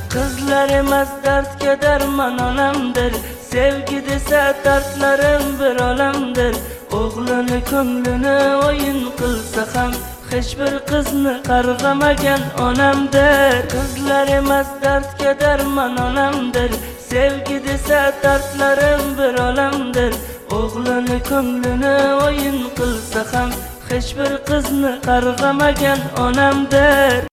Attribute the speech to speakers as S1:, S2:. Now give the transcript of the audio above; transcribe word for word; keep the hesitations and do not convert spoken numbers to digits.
S1: Qizlar emas dardga darmon onamdir, sevgi desa dardlarim bir olamdir. O'g'lini ko'nglini o'yin qilsa ham hech bir qizni qarg'amagan onamdir. Qizlar emas dardga darmon onamdir, sevgi desa dardlarim bir olamdir. O'g'lini ko'nglini o'yin qilsa ham hech bir qizni qarg'amagan onamdir.